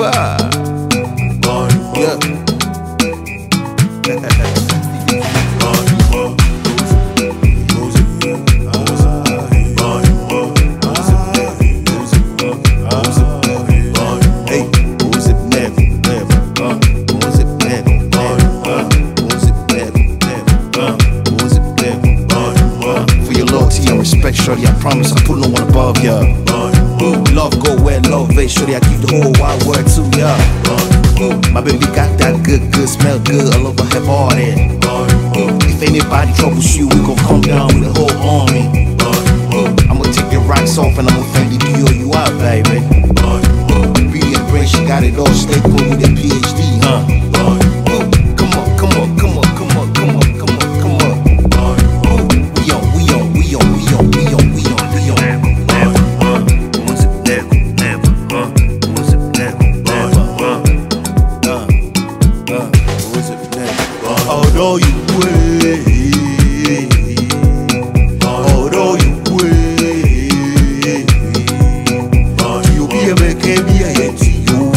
Yeah. Respect, shorty, I promise I put no one above ya. Love go where love is, shorty, I keep the whole wide world to ya. My baby got that good, smell good all over her body. If anybody troubles you, we gon' come down with the whole army. I'ma take the rocks off and I'ma find the deal you out, baby. Beauty and brain, she got it all, stay cool with a PhD, huh? Come on, come on, come on, come on, come on, come on, come on. Although you wait, although you wait, you be a make me a yeti,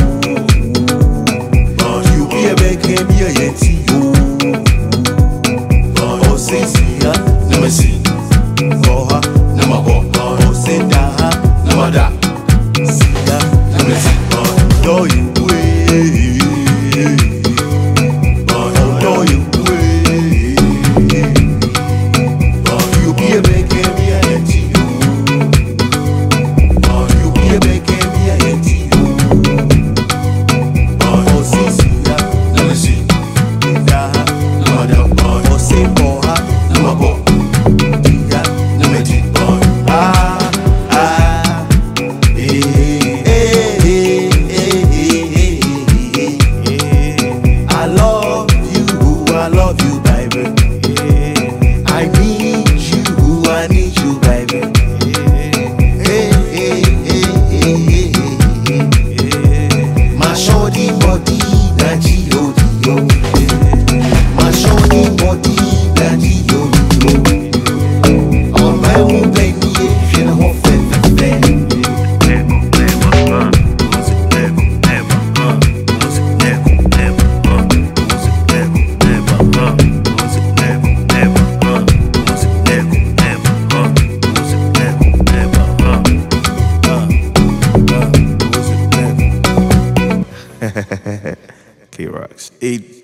you be a make me a yeti, oh say see ya, never see, oh ha, never go, oh say da ha, never da, see ya, never see, although you wait. I love you, baby. I need you, baby. Hey, hey, hey, hey, hey, hey. My shorty body, na G-O-D-O. My shorty body, na G-O-D-O. On my own baby, if you know what K-Rocks.